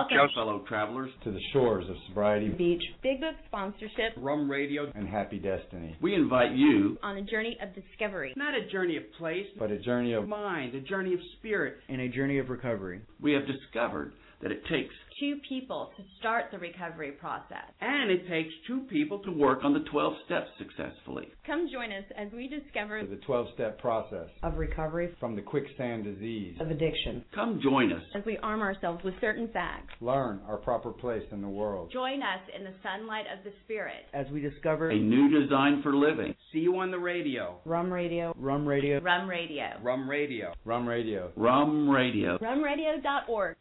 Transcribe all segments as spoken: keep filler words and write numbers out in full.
Welcome, Joe, fellow travelers, to the shores of Sobriety Beach, Big Book sponsorship, Rum Radio, and Happy Destiny. We invite you on a journey of discovery. Not a journey of place, but a journey of mind, a journey of spirit, and a journey of recovery. We have discovered that it takes two people to start the recovery process. And it takes two people to work on the twelve steps successfully. Come join us as we discover the twelve-step process of recovery from the quicksand disease of addiction. Come join us as we arm ourselves with certain facts. Learn our proper place in the world. Join us in the sunlight of the Spirit as we discover a new design for living. See you on the radio. Rum Radio. Rum Radio. Rum Radio. Rum Radio. Rum Radio. Rum Radio. rum radio dot org.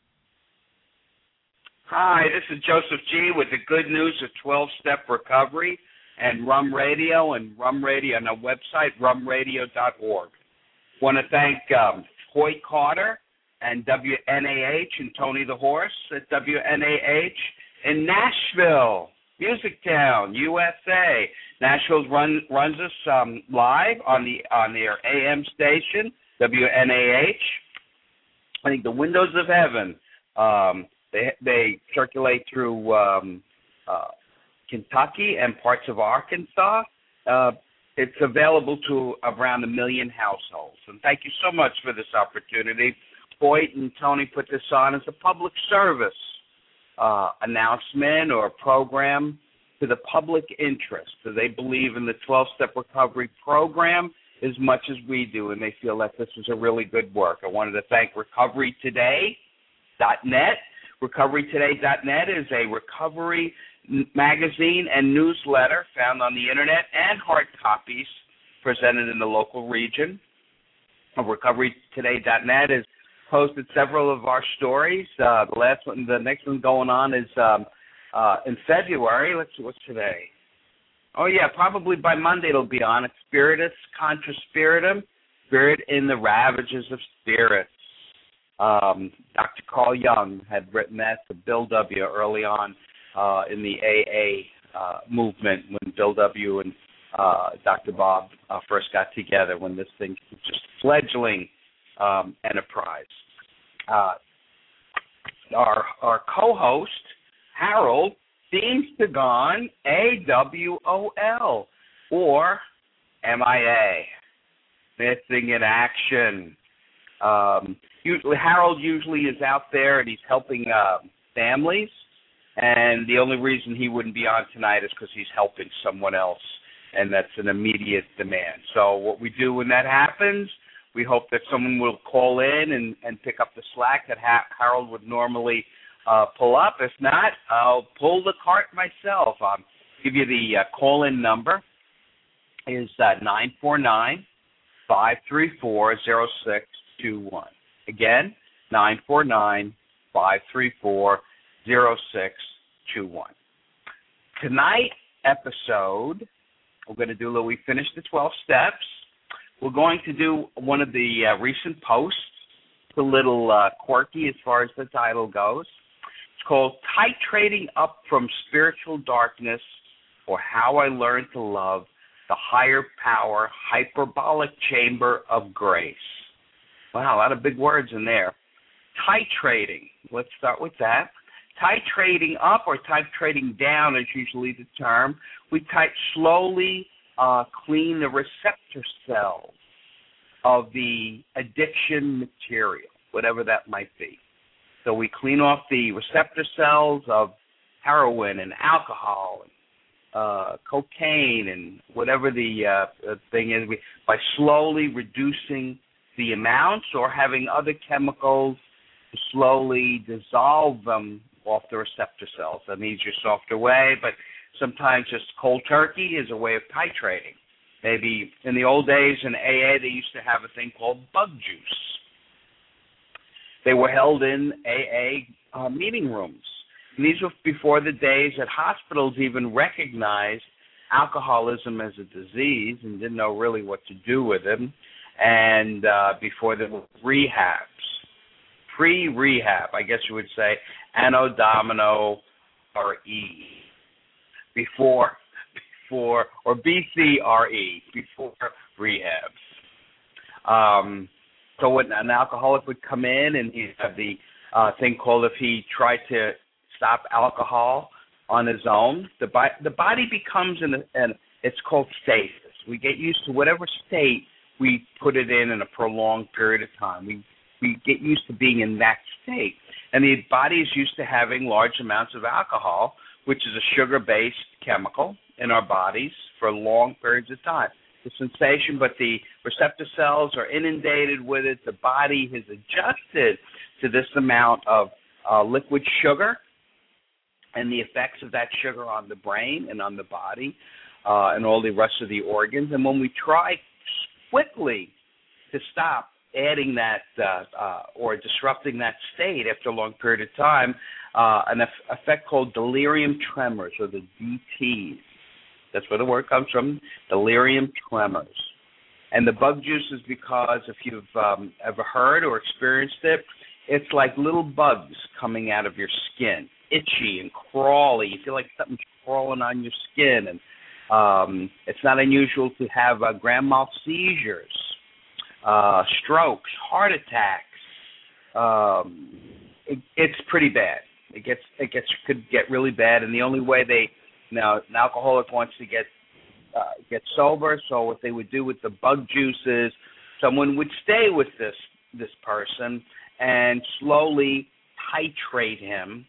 Hi, this is Joseph G. with the good news of twelve-step recovery and Rum Radio and Rum Radio on our website, rum radio dot org. Want to thank um, Hoyt Carter and W N A H and Tony the Horse at W N A H in Nashville, Music Town, U S A. Nashville run, runs us um, live on the on their A M station, W N A H. I think the Windows of Heaven. Um, They they circulate through um, uh, Kentucky and parts of Arkansas. Uh, it's available to around a million households. And thank you so much for this opportunity. Hoyt and Tony put this on as a public service uh, announcement or program to the public interest. So they believe in the twelve-step recovery program as much as we do, and they feel that this is a really good work. I wanted to thank recovery today dot net. recovery today dot net is a recovery magazine and newsletter found on the internet and hard copies presented in the local region. recovery today dot net has posted several of our stories. Uh, the last one, the next one going on is um, uh, in February. Let's see, what's today? Oh, yeah, probably by Monday it'll be on. It's Spiritus Contra Spiritum, Spirit in the Ravages of Spirits. Um, Doctor Carl Jung had written that to Bill W. early on uh, in the A A uh, movement when Bill W. and uh, Doctor Bob uh, first got together when this thing was just fledgling um, enterprise. Uh, our, our co-host, Harold, seems to have gone A W O L or M I A, missing in action. Um, usually, Harold usually is out there and he's helping uh, families, and the only reason he wouldn't be on tonight is because he's helping someone else, and that's an immediate demand. So what we do when that happens, we hope that someone will call in and, and pick up the slack that ha- Harold would normally uh, pull up. If not, I'll pull the cart myself. I'll give you the uh, call-in number is uh, nine four nine, five three four, zero six two one. Again, nine four nine, five three four, zero six two one. Tonight's episode, we're going to do, we finished the twelve steps. We're going to do one of the uh, recent posts. It's a little uh, quirky as far as the title goes. It's called Titrating Up from Spiritual Darkness, or How I Learned to Love the Higher Power Hyperbolic Chamber of Grace. Wow, a lot of big words in there. Titrating. Let's start with that. Titrating up or titrating down is usually the term. We tit- slowly uh, clean the receptor cells of the addiction material, whatever that might be. So we clean off the receptor cells of heroin and alcohol and uh, cocaine and whatever the uh, thing is, we, by slowly reducing the amounts or having other chemicals to slowly dissolve them off the receptor cells. That means your softer way, but sometimes just cold turkey is a way of titrating. Maybe in the old days in A A, they used to have a thing called bug juice. They were held in A A uh, meeting rooms. And these were before the days that hospitals even recognized alcoholism as a disease and didn't know really what to do with it. And uh, before there were rehabs, pre-rehab, I guess you would say, Anno Domino R E, before, before, or B C R E, before rehabs. Um, so when an alcoholic would come in and he'd have the uh, thing called if he tried to stop alcohol on his own, the, bi- the body becomes in, a, in it's called stasis. We get used to whatever state we put it in in a prolonged period of time. We we get used to being in that state. And the body is used to having large amounts of alcohol, which is a sugar-based chemical in our bodies for long periods of time. The sensation, but the receptor cells are inundated with it. The body has adjusted to this amount of uh, liquid sugar and the effects of that sugar on the brain and on the body uh, and all the rest of the organs. And when we try quickly to stop adding that uh, uh, or disrupting that state after a long period of time, uh, an eff- effect called delirium tremors, or the D Ts. That's where the word comes from, delirium tremors. And the bug juice is because, if you've um, ever heard or experienced it, it's like little bugs coming out of your skin, itchy and crawly. You feel like something's crawling on your skin. And um, it's not unusual to have uh, grand mal seizures, uh, strokes, heart attacks. Um, it, it's pretty bad. It gets it gets could get really bad, and the only way they now an alcoholic wants to get uh, get sober. So what they would do with the bug juice is someone would stay with this this person and slowly titrate him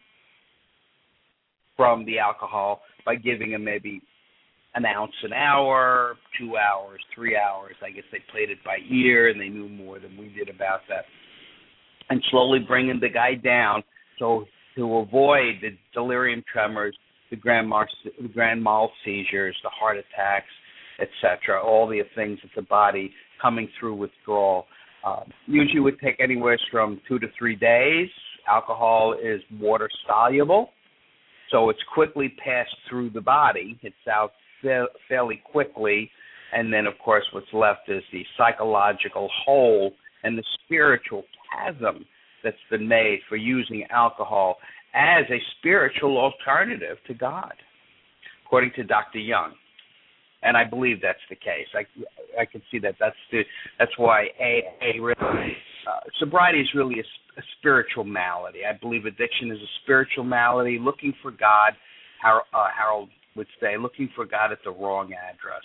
from the alcohol by giving him maybe an ounce an hour, two hours, three hours. I guess they played it by ear, and they knew more than we did about that. And slowly bringing the guy down so to avoid the delirium tremors, the grand mal, the grand mal seizures, the heart attacks, et cetera, all the things that the body coming through withdrawal. Uh, usually would take anywhere from two to three days. Alcohol is water soluble, so it's quickly passed through the body. It's out fa- fairly quickly, and then, of course, what's left is the psychological hole and the spiritual chasm that's been made for using alcohol as a spiritual alternative to God, according to Doctor Young. And I believe that's the case. I, I can see that. That's the, that's why A A really, uh, sobriety is really a, a spiritual malady. I believe addiction is a spiritual malady. Looking for God, Harold, uh, Harold would say, looking for God at the wrong address.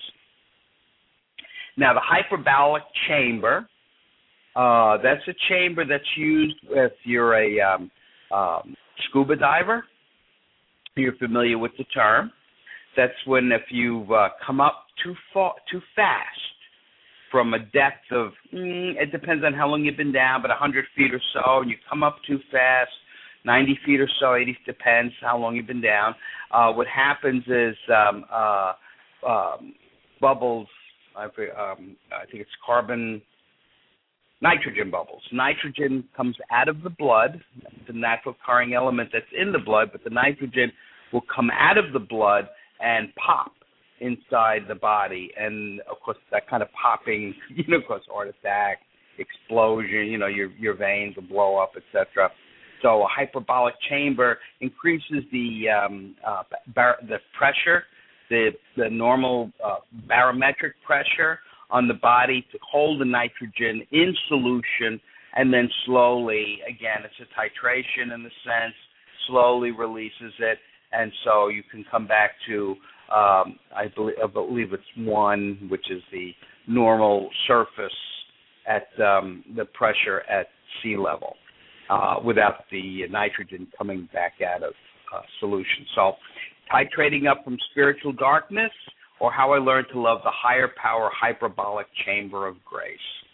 Now, the hyperbolic chamber, uh, that's a chamber that's used if you're a um, um, scuba diver. You're familiar with the term. That's when if you've uh, come up too far, too fast from a depth of, mm, it depends on how long you've been down, but one hundred feet or so, and you come up too fast, ninety feet or so, eighty, depends how long you've been down. Uh, what happens is um, uh, um, bubbles, I, um, I think it's carbon, nitrogen bubbles. Nitrogen comes out of the blood, the natural occurring element that's in the blood, but the nitrogen will come out of the blood and pop inside the body. And, of course, that kind of popping, you know, of course, heart attack, explosion, you know, your your veins will blow up, et cetera. So a hyperbolic chamber increases the um, uh, bar- the pressure, the, the normal uh, barometric pressure on the body to hold the nitrogen in solution, and then slowly, again, it's a titration in the sense, slowly releases it. And so you can come back to, um, I, believe, I believe it's one, which is the normal surface at um, the pressure at sea level uh, without the nitrogen coming back out of uh, solution. So titrating up from spiritual darkness, or how I learned to love the higher power hyperbolic chamber of grace.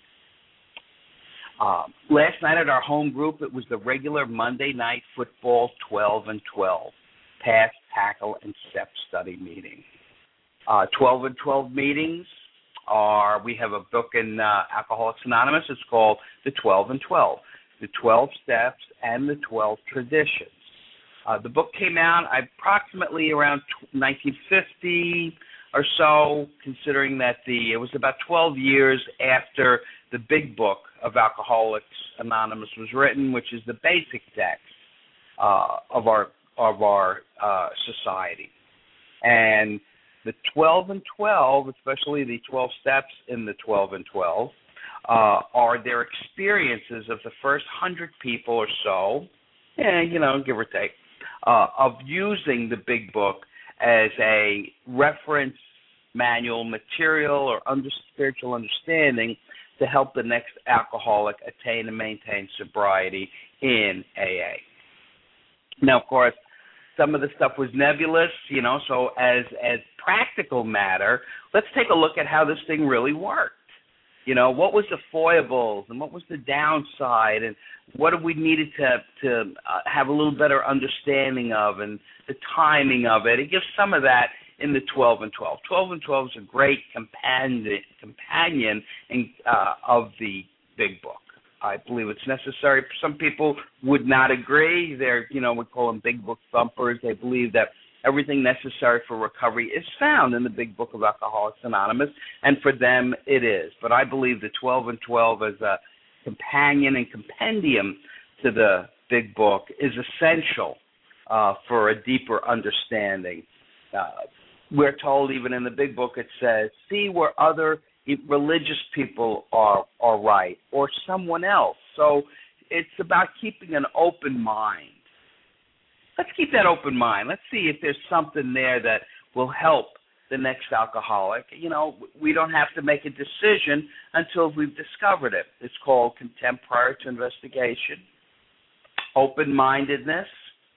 Uh, last night at our home group, it was the regular Monday night football twelve and twelve. Pass, tackle, and step study meeting. Uh, twelve and twelve meetings are, we have a book in uh, Alcoholics Anonymous. It's called The twelve and twelve, The twelve Steps and the twelve Traditions. Uh, the book came out approximately around nineteen fifty or so, considering that the it was about twelve years after the big book of Alcoholics Anonymous was written, which is the basic text uh, of our of our uh, society. And the twelve and twelve, especially the twelve steps in the twelve and twelve, uh, are their experiences of the first one hundred people or so yeah, you know, give or take, uh, of using the Big Book as a reference manual material or under spiritual understanding to help the next alcoholic attain and maintain sobriety in A A. Now, of course, some of the stuff was nebulous, you know, so as as practical matter, let's take a look at how this thing really worked. You know, what was the foibles and what was the downside and what did we needed to to uh, have a little better understanding of and the timing of it. It gives some of that in the twelve and twelve. twelve and twelve is a great companion companion in, uh, of the Big Book. I believe it's necessary. Some people would not agree. They're, you know, we call them Big Book thumpers. They believe that everything necessary for recovery is found in the Big Book of Alcoholics Anonymous, and for them it is. But I believe the twelve and twelve as a companion and compendium to the Big Book is essential uh, for a deeper understanding. Uh, we're told even in the Big Book it says, see where other religious people are, are right or someone else. So it's about keeping an open mind. Let's keep that open mind. Let's see if there's something there that will help the next alcoholic. You know, we don't have to make a decision until we've discovered it. It's called contempt prior to investigation, open-mindedness.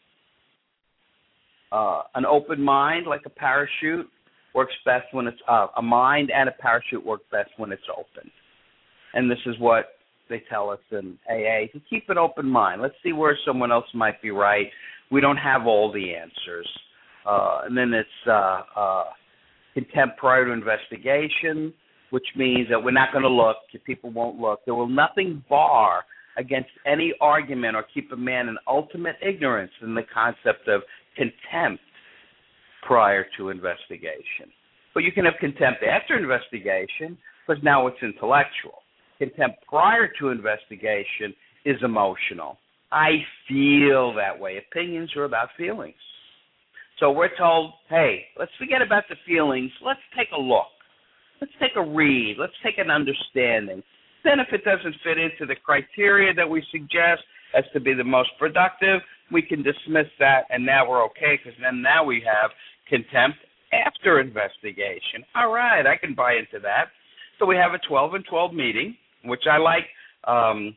Uh, an open mind, like a parachute, works best when it's uh, a mind and a parachute work best when it's open. And this is what they tell us in A A, to keep an open mind. Let's see where someone else might be right. We don't have all the answers. Uh, and then it's uh, uh, contempt prior to investigation, which means that we're not going to look. People won't look. There will nothing bar against any argument or keep a man in ultimate ignorance in the concept of contempt prior to investigation. But you can have contempt after investigation because now it's intellectual. Contempt prior to investigation is emotional. I feel that way. Opinions are about feelings. So we're told, hey, let's forget about the feelings. Let's take a look. Let's take a read. Let's take an understanding. Then if it doesn't fit into the criteria that we suggest as to be the most productive, we can dismiss that, and now we're okay because then now we have contempt after investigation. All right, I can buy into that. So we have a twelve and twelve meeting, which I like um,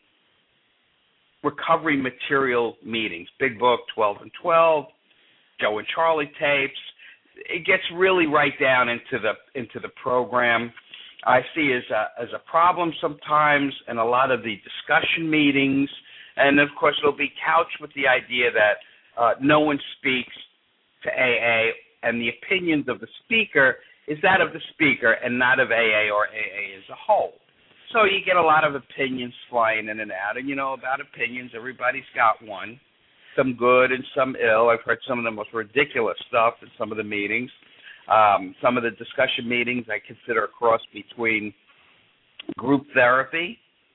recovery material meetings. Big Book, twelve and twelve, Joe and Charlie tapes. It gets really right down into the into the program. I see as a, as a problem sometimes in a lot of the discussion meetings. And, of course, it'll be couched with the idea that uh, no one speaks to A A, and the opinions of the speaker is that of the speaker and not of A A or A A as a whole. So you get a lot of opinions flying in and out. And, you know, about opinions, everybody's got one, some good and some ill. I've heard some of the most ridiculous stuff in some of the meetings. Um, some of the discussion meetings I consider a cross between group therapy,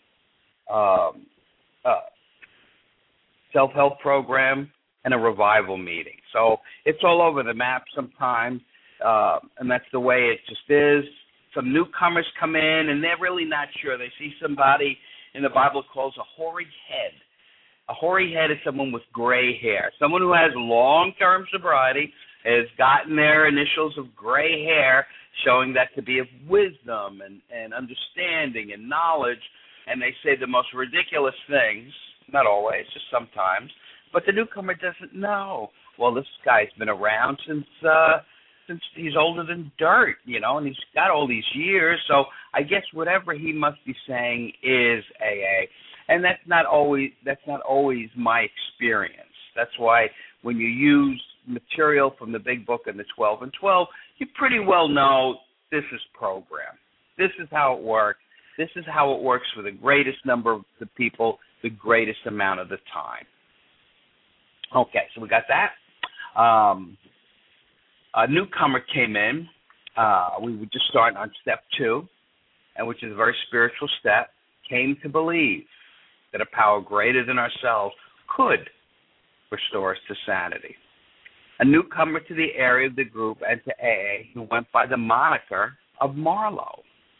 um, uh, self-help program, and a revival meeting. So it's all over the map sometimes, uh, and that's the way it just is. Some newcomers come in, and they're really not sure. They see somebody in the Bible calls a hoary head. A hoary head is someone with gray hair, someone who has long-term sobriety, has gotten their initials of gray hair, showing that to be of wisdom and, and understanding and knowledge, and they say the most ridiculous things. Not always, just sometimes. But the newcomer doesn't know. Well, this guy's been around since uh, since he's older than dirt, you know, and he's got all these years. So I guess whatever he must be saying is A A, and that's not always that's not always my experience. That's why when you use material from the Big Book and the twelve and twelve, you pretty well know this is program. This is how it works. This is how it works for the greatest number of the people, the greatest amount of the time. Okay, so we got that. Um, a newcomer came in. Uh, we were just starting on step two, and which is a very spiritual step, came to believe that a power greater than ourselves could restore us to sanity. A newcomer to the area of the group and to A A who went by the moniker of Marlowe.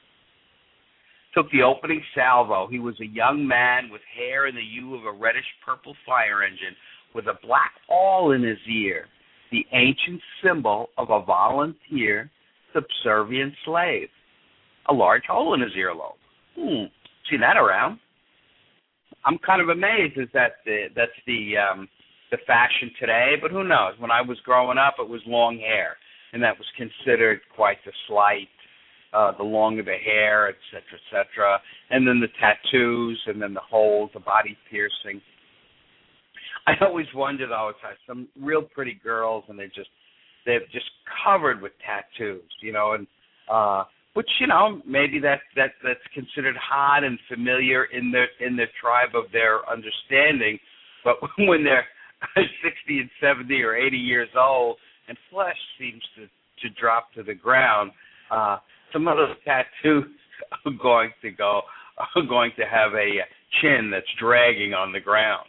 Took the opening salvo. He was a young man with hair in the hue of a reddish-purple fire engine, with a black awl in his ear, the ancient symbol of a volunteer, subservient slave. A large hole in his earlobe. Hmm, seen that around. I'm kind of amazed is that the, that's the um, the fashion today, but who knows? When I was growing up, it was long hair, and that was considered quite the slight, uh, the longer the hair, et cetera, et cetera, and then the tattoos, and then the holes, the body piercing. I always wondered, though, it's like some real pretty girls, and they're just they're just covered with tattoos, you know, and uh, which, you know, maybe that that that's considered hot and familiar in their in their tribe of their understanding, but when they're sixty and seventy or eighty years old, and flesh seems to, to drop to the ground, uh, some of those tattoos are going to go are going to have a chin that's dragging on the ground.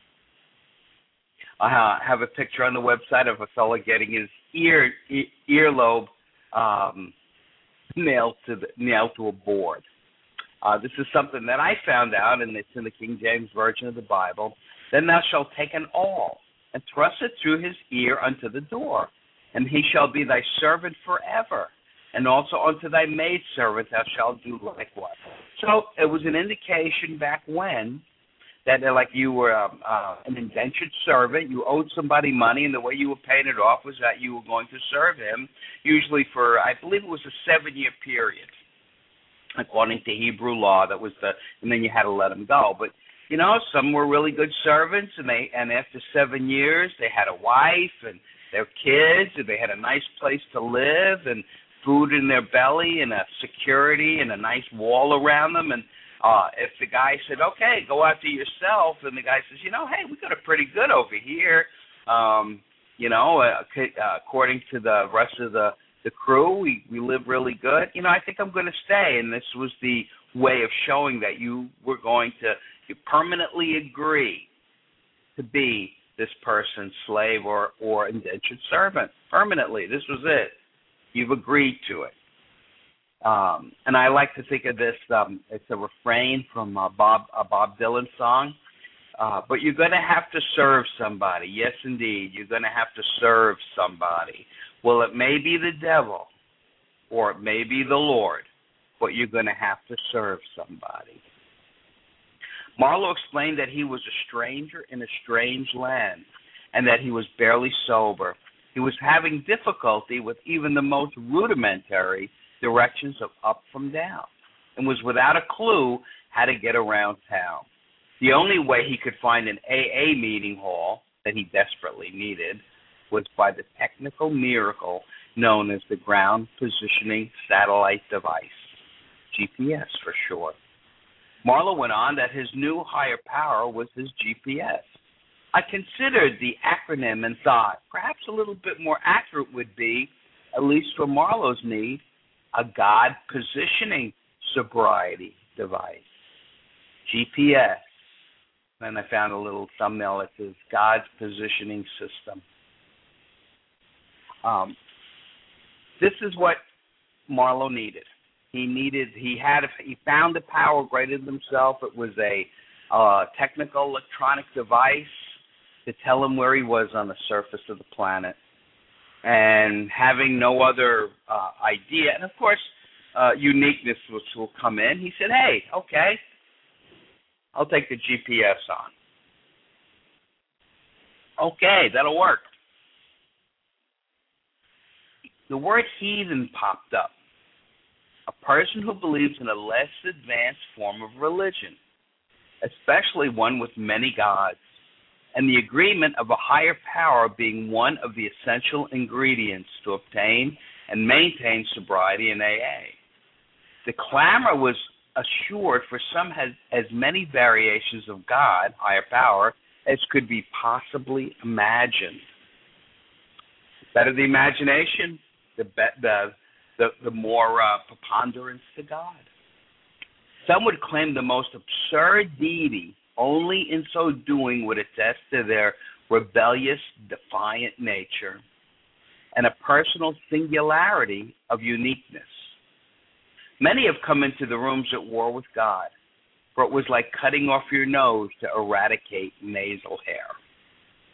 I have a picture on the website of a fellow getting his ear e- earlobe um, nailed to the, nailed to a board. Uh, this is something that I found out, and it's in the King James Version of the Bible. Then thou shalt take an awl and thrust it through his ear unto the door, and he shall be thy servant forever. And also unto thy maidservant thou shalt do likewise. So it was an indication back when that uh, like you were um, uh, an indentured servant, you owed somebody money, and the way you were paying it off was that you were going to serve him, usually for, I believe it was a seven-year period, according to Hebrew law. That was the, and then you had to let him go. But you know, some were really good servants, and they, and after seven years, they had a wife and their kids, and they had a nice place to live, and food in their belly, and a security, and a nice wall around them, and Uh, if the guy said, okay, go after yourself, and the guy says, you know, hey, we got it pretty good over here, um, you know, uh, uh, according to the rest of the, the crew, we, we live really good, you know, I think I'm going to stay. And this was the way of showing that you were going to you permanently agree to be this person's slave or, or indentured servant permanently. This was it. You've agreed to it. Um, and I like to think of this, um, it's a refrain from a Bob, a Bob Dylan song, uh, but you're going to have to serve somebody. Yes, indeed, you're going to have to serve somebody. Well, it may be the devil or it may be the Lord, but you're going to have to serve somebody. Marlowe explained that he was a stranger in a strange land and that he was barely sober. He was having difficulty with even the most rudimentary directions of up from down, and was without a clue how to get around town. The only way he could find an A A meeting hall that he desperately needed was by the technical miracle known as the Ground Positioning Satellite Device, G P S for short. Marlowe went on that his new higher power was his G P S. I considered the acronym and thought perhaps a little bit more accurate would be, at least for Marlowe's need, a God positioning sobriety device, G P S. Then I found a little thumbnail that says God's positioning system. Um, this is what Marlowe needed. He needed. He had. A, he found a power greater than himself. It was a uh, technical electronic device to tell him where he was on the surface of the planet. And having no other uh, idea, and of course, uh, uniqueness which will come in, he said, hey, okay, I'll take the G P S on. Okay, that'll work. The word heathen popped up. A person who believes in a less advanced form of religion, especially one with many gods, and the agreement of a higher power being one of the essential ingredients to obtain and maintain sobriety in A A. The clamor was assured for some has as many variations of God, higher power, as could be possibly imagined. The better the imagination, the be- the, the the more uh, preponderance to God. Some would claim the most absurd deity only in so doing would attest to their rebellious, defiant nature and a personal singularity of uniqueness. Many have come into the rooms at war with God, for it was like cutting off your nose to eradicate nasal hair.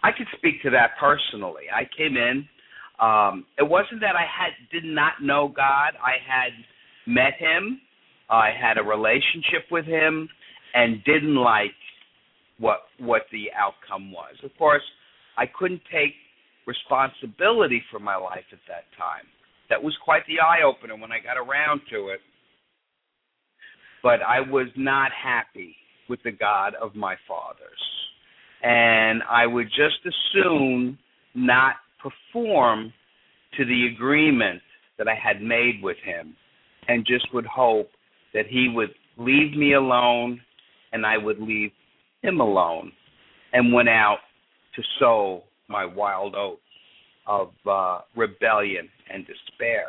I could speak to that personally. I came in. Um, it wasn't that I had did not know God. I had met him. I had a relationship with him and didn't like what what the outcome was. Of course, I couldn't take responsibility for my life at that time. That was quite the eye-opener when I got around to it. But I was not happy with the God of my fathers. And I would just as soon not perform to the agreement that I had made with him, and just would hope that he would leave me alone and I would leave him alone, and went out to sow my wild oats of uh, rebellion and despair.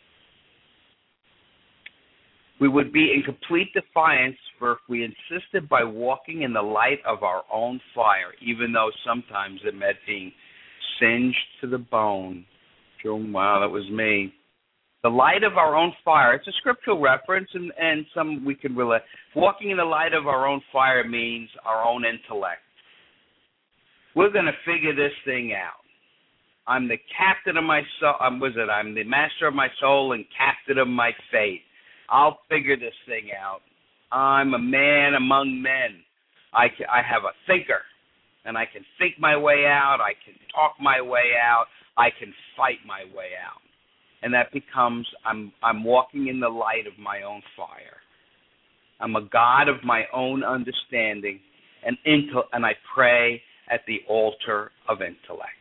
We would be in complete defiance for if we insisted by walking in the light of our own fire, even though sometimes it meant being singed to the bone. Wow, that was me. The light of our own fire. It's a scriptural reference, and, and some we can relate. Walking in the light of our own fire means our own intellect. We're going to figure this thing out. I'm the captain of my soul. Um, was it? I'm the master of my soul and captain of my fate. I'll figure this thing out. I'm a man among men. I, can, I have a thinker, and I can think my way out. I can talk my way out. I can fight my way out. And that becomes, I'm I'm walking in the light of my own fire. I'm a God of my own understanding, and, into, and I pray at the altar of intellect.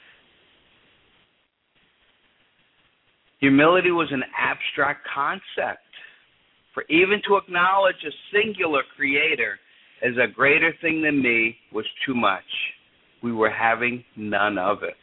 Humility was an abstract concept. For even to acknowledge a singular creator as a greater thing than me was too much. We were having none of it.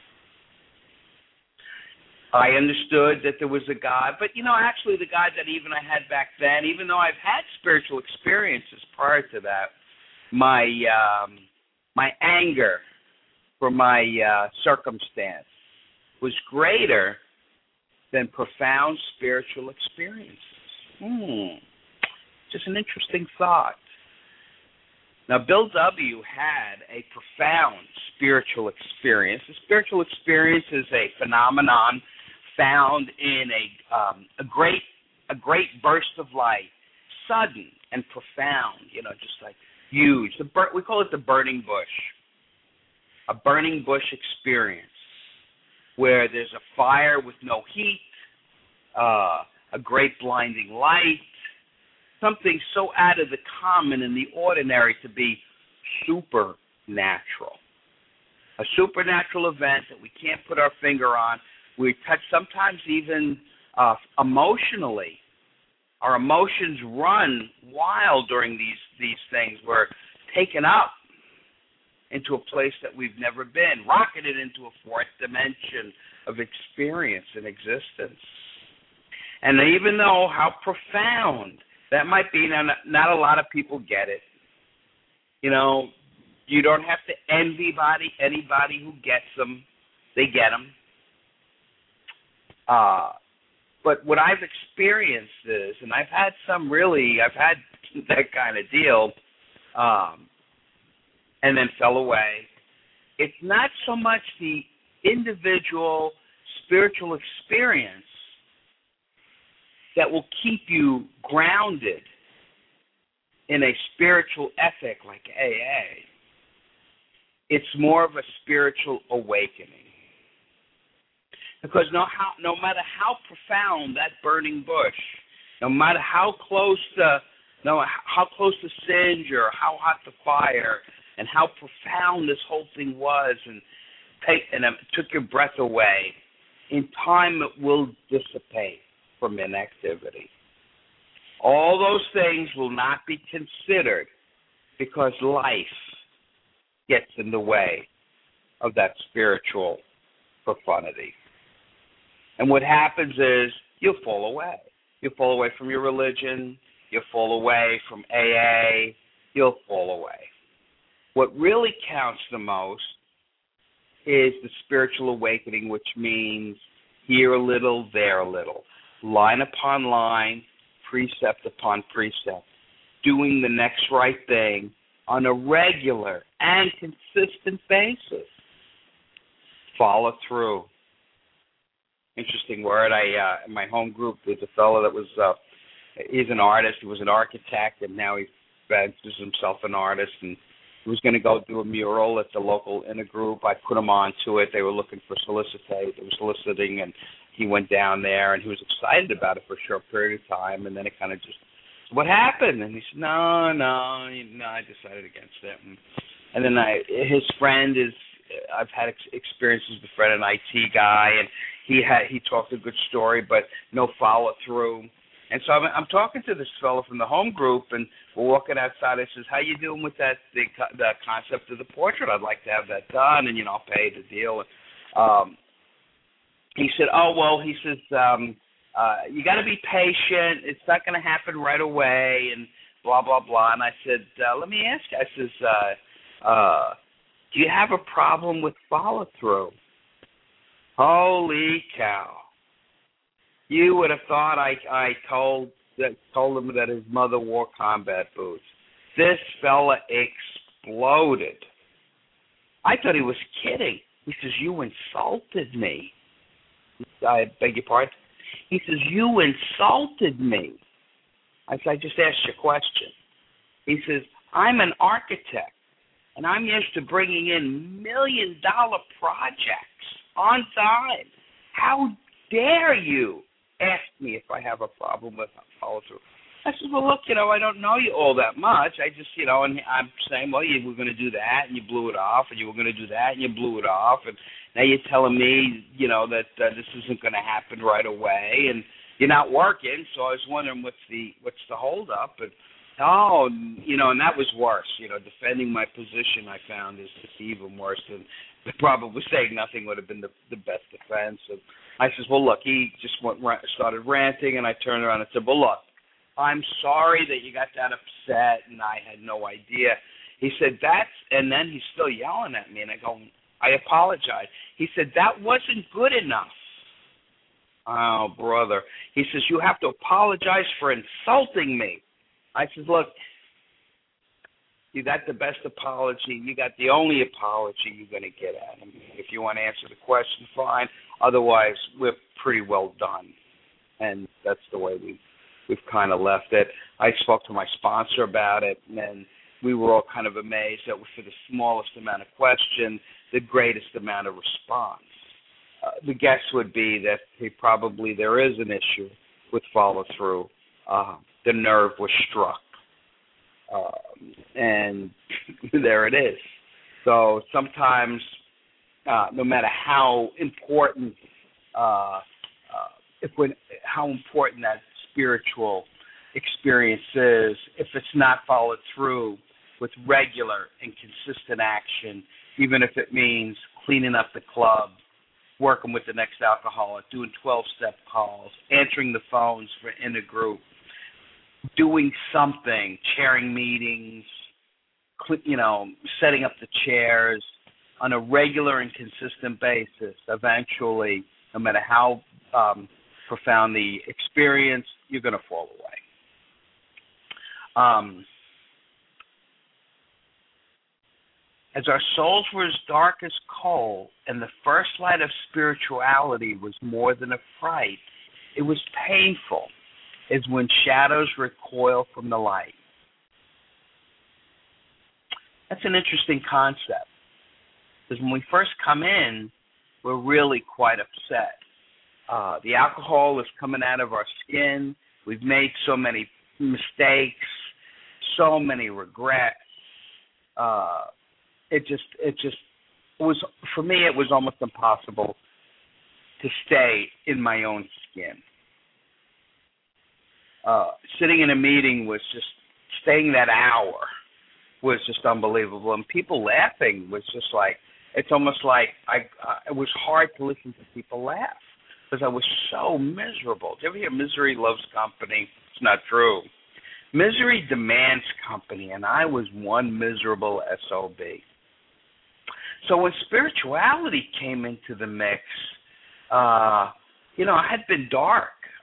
I understood that there was a God, but, you know, actually the God that even I had back then, even though I've had spiritual experiences prior to that, my um, my anger for my uh, circumstance was greater than profound spiritual experiences. Hmm. Just an interesting thought. Now, Bill W. had a profound spiritual experience. A spiritual experience is a phenomenon found in a um, a great a great burst of light, sudden and profound. You know, just like huge. The bur- we call it the burning bush. A burning bush experience, where there's a fire with no heat, uh, a great blinding light, something so out of the common and the ordinary to be supernatural. A supernatural event that we can't put our finger on. We touch sometimes even uh, emotionally. Our emotions run wild during these, these things. We're taken up into a place that we've never been, rocketed into a fourth dimension of experience and existence. And even though how profound that might be, not, not a lot of people get it. You know, you don't have to envy anybody, anybody who gets them. They get them. Uh, but what I've experienced is, and I've had some really, I've had that kind of deal, um, and then fell away. It's not so much the individual spiritual experience that will keep you grounded in a spiritual ethic like A A. It's more of a spiritual awakening. Because no, how, no matter how profound that burning bush, no matter how close the, no, how close the singe or how hot the fire, and how profound this whole thing was, and take, and it took your breath away, in time it will dissipate from inactivity. All those things will not be considered because life gets in the way of that spiritual profundity. And what happens is you'll fall away. You'll fall away from your religion. You'll fall away from A A. You'll fall away. What really counts the most is the spiritual awakening, which means here a little, there a little, line upon line, precept upon precept, doing the next right thing on a regular and consistent basis. Follow through. Interesting word. I uh, in my home group, there's a fellow that was uh, he's an artist. He was an architect, and now he fancies himself an artist. And he was going to go do a mural at the local intergroup. I put him on to it. They were looking for solicitate. They were soliciting, and he went down there, and he was excited about it for a short period of time, and then it kind of just, what happened? And he said, no, no, no, I decided against it. And, and then I, his friend is, I've had ex- experiences with a friend, an I T guy, and he had he talked a good story, but no follow-through. And so I'm, I'm talking to this fellow from the home group, and we're walking outside. I says, how you doing with that, the, the concept of the portrait? I'd like to have that done, and, you know, I'll pay the deal. Um, he said, oh, well, he says, um, uh, you got to be patient. It's not going to happen right away, and blah, blah, blah. And I said, uh, let me ask you. I says, uh, uh, do you have a problem with follow-through? Holy cow. You would have thought I I told that told him that his mother wore combat boots. This fella exploded. I thought he was kidding. He says, you insulted me. I beg your pardon? He says, you insulted me. I said, I just asked you a question. He says, I'm an architect, and I'm used to bringing in million-dollar projects on time. How dare you ask me if I have a problem with follow-through? I said, well, look, you know, I don't know you all that much. I just, you know, and I'm saying, well, you were going to do that, and you blew it off, and you were going to do that, and you blew it off, and now you're telling me, you know, that uh, this isn't going to happen right away, and you're not working, so I was wondering what's the what's the hold-up, and oh, you know, and that was worse. You know, defending my position, I found, is even worse than probably saying nothing would have been the, the best defense. And I says, well, look, he just went started ranting, and I turned around and said, well, look, I'm sorry that you got that upset, and I had no idea. He said, that's, and then he's still yelling at me, and I go, I apologize. He said, that wasn't good enough. Oh, brother. He says, you have to apologize for insulting me. I said, look, you got the best apology. You got the only apology you're going to get at him. If you want to answer the question, fine. Otherwise, we're pretty well done. And that's the way we, we've kind of left it. I spoke to my sponsor about it, and we were all kind of amazed that for the smallest amount of question, the greatest amount of response. Uh, the guess would be that he probably there is an issue with follow-through. Uh, the nerve was struck. Um, and there it is. So sometimes, uh, no matter how important, uh, uh, if when, how important that spiritual experience is, if it's not followed through with regular and consistent action, even if it means cleaning up the club, working with the next alcoholic, doing twelve-step calls, answering the phones for intergroup, doing something, chairing meetings, you know, setting up the chairs on a regular and consistent basis, eventually, no matter how um, profound the experience, you're going to fall away. Um, as our souls were as dark as coal, and the first light of spirituality was more than a fright, it was painful, as when shadows recoil from the light. That's an interesting concept, because when we first come in, we're really quite upset. Uh, the alcohol is coming out of our skin. We've made so many mistakes, so many regrets. Uh, it just, it just it was, for me, it was almost impossible to stay in my own skin. Uh, sitting in a meeting was just, staying that hour was just unbelievable. And people laughing was just like, it's almost like I, uh, it was hard to listen to people laugh because I was so miserable. Do you ever hear misery loves company? It's not true. Misery demands company, and I was one miserable S O B. So when spirituality came into the mix, uh, you know, I had been dark. I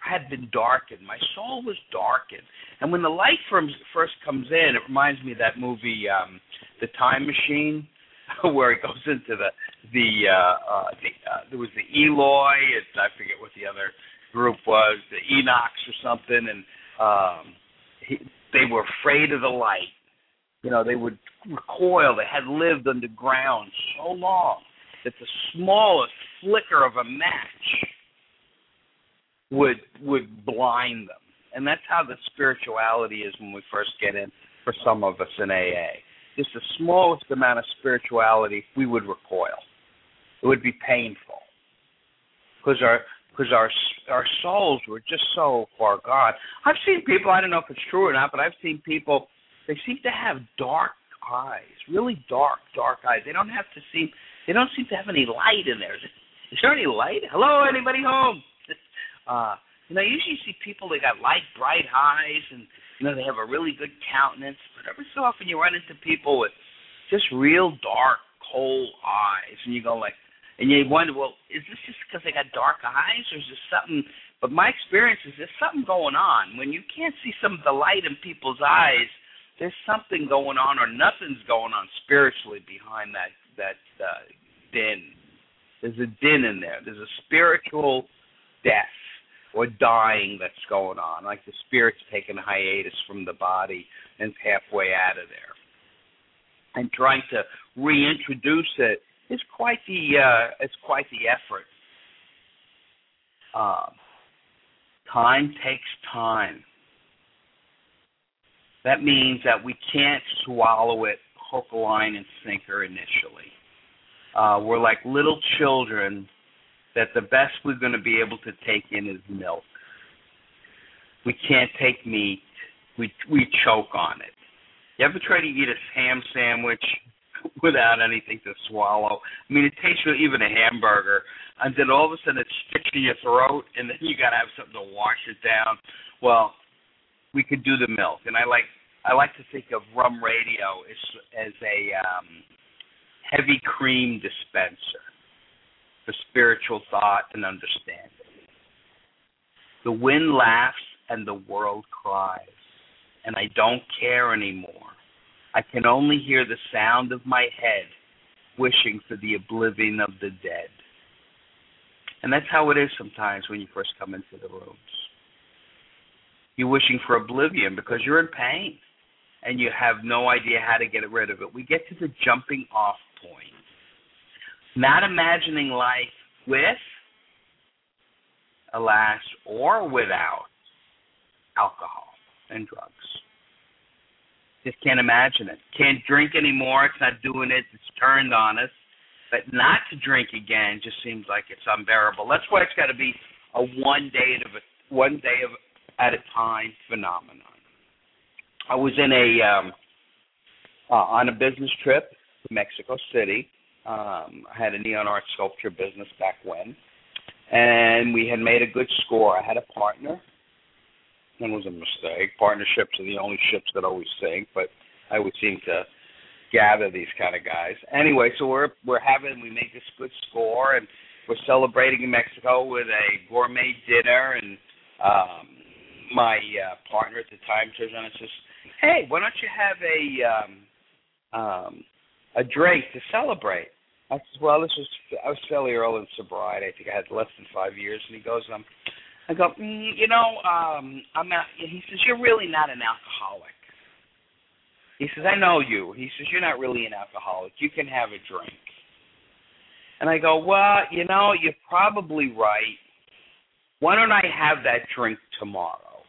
had been darkened. My soul was darkened. And when the light from, first comes in, it reminds me of that movie, um, The Time Machine, where it goes into the, the, uh, uh, the uh, there was the Eloi, it's, I forget what the other group was, the Enochs or something, and um, he, they were afraid of the light. You know, they would recoil. They had lived underground so long that the smallest flicker of a match would would blind them. And that's how the spirituality is when we first get in, for some of us in A A. Just the smallest amount of spirituality, we would recoil. It would be painful. Because our because our our souls were just so far gone. I've seen people, I don't know if it's true or not, but I've seen people, they seem to have dark eyes, really dark, dark eyes. They don't have to seem, they don't seem to have any light in there. Is, is there any light? Hello, anybody home? Uh, you know, usually you see people, they got light, bright eyes, and, you know, they have a really good countenance. But every so often you run into people with just real dark, cold eyes, and you go like, and you wonder, well, is this just because they got dark eyes, or is this something? But my experience is there's something going on. When you can't see some of the light in people's eyes, there's something going on, or nothing's going on spiritually behind that that uh, din. There's a din in there. There's a spiritual death or dying that's going on, like the spirit's taking a hiatus from the body and it's halfway out of there. And trying to reintroduce it is quite the uh, it's quite the effort. Uh, time takes time. That means that we can't swallow it hook, line, and sinker initially. Uh, we're like little children that the best we're going to be able to take in is milk. We can't take meat. We we choke on it. You ever try to eat a ham sandwich without anything to swallow? I mean, it tastes like even a hamburger, and then all of a sudden it sticks in your throat, and then you got to have something to wash it down. Well, we could do the milk, and I like I like to think of Rum Radio as as a um, heavy cream dispenser for spiritual thought and understanding. The wind laughs and the world cries, and I don't care anymore. I can only hear the sound of my head wishing for the oblivion of the dead. And that's how it is sometimes when you first come into the rooms. You're wishing for oblivion because you're in pain and you have no idea how to get rid of it. We get to the jumping off point. Not imagining life with, alas, or without alcohol and drugs. Just can't imagine it. Can't drink anymore. It's not doing it. It's turned on us. But not to drink again just seems like it's unbearable. That's why it's got to be a one day of a one day of at a time phenomenon. I was in a um, uh, on a business trip to Mexico City. Um, I had a neon art sculpture business back when, and we had made a good score. I had a partner. It was a mistake. Partnerships are the only ships that always sink, but I would seem to gather these kind of guys. Anyway, so we're we're having we made this good score, and we're celebrating in Mexico with a gourmet dinner. And um, my uh, partner at the time turns on and says, "Hey, why don't you have a um, um, a drink to celebrate?" I said, "Well, this was I was fairly early in sobriety. I think I had less than five years." And he goes, "Um." I go, mm, you know, um, I'm not, he says, "You're really not an alcoholic." He says, "I know you." He says, "You're not really an alcoholic. You can have a drink." And I go, "Well, you know, you're probably right. Why don't I have that drink tomorrow?"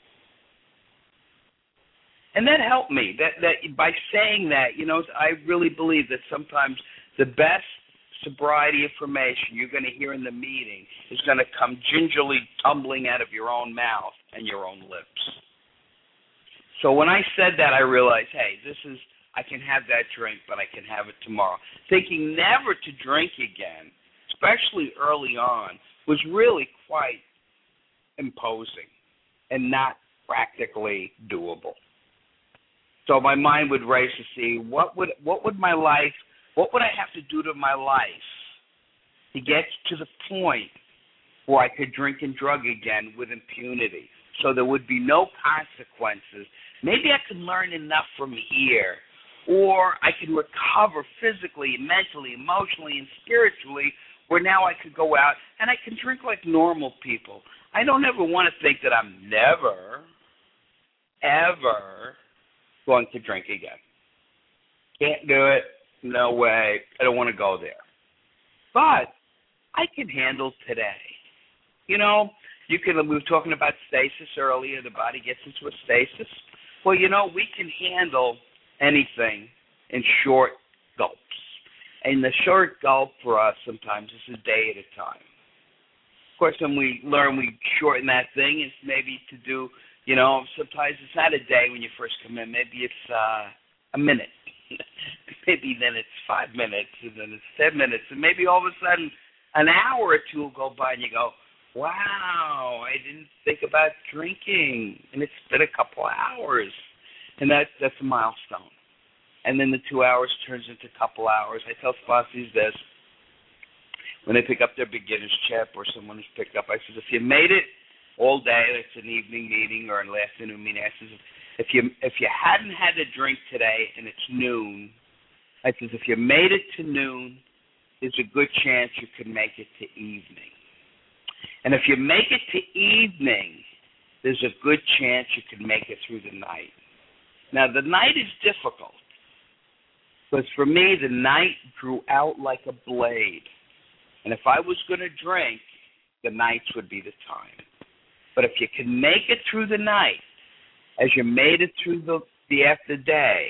And that helped me. That that by saying that, you know, I really believe that sometimes the best sobriety information you're going to hear in the meeting is going to come gingerly tumbling out of your own mouth and your own lips. So when I said that, I realized, hey, this is, I can have that drink, but I can have it tomorrow. Thinking never to drink again, especially early on, was really quite imposing and not practically doable. So my mind would race to see what would what would my life What would I have to do to my life to get to the point where I could drink and drug again with impunity. So there would be no consequences. Maybe I could learn enough from here, or I could recover physically, mentally, emotionally, and spiritually, where now I could go out and I can drink like normal people. I don't ever want to think that I'm never, ever going to drink again. Can't do it. No way. I don't want to go there. But I can handle today. You know, you can, we were talking about stasis earlier. The body gets into a stasis. Well, you know, we can handle anything in short gulps. And the short gulp for us sometimes is a day at a time. Of course, when we learn we shorten that thing, it's maybe to do, you know, sometimes it's not a day when you first come in. Maybe it's uh, a minute. Maybe then it's five minutes, and then it's ten minutes, and maybe all of a sudden an hour or two will go by and you go, wow, I didn't think about drinking, and it's been a couple hours. And that, that's a milestone. And then the two hours turns into a couple hours. I tell sponsees this. When they pick up their beginner's chip or someone who's picked up, I said, if you made it all day, it's an evening meeting or an afternoon meeting, I said, if you if you hadn't had a drink today and it's noon, I said, if you made it to noon, there's a good chance you could make it to evening. And if you make it to evening, there's a good chance you could make it through the night. Now, the night is difficult, because for me, the night drew out like a blade. And if I was going to drink, the nights would be the time. But if you can make it through the night, as you made it through the, the after day,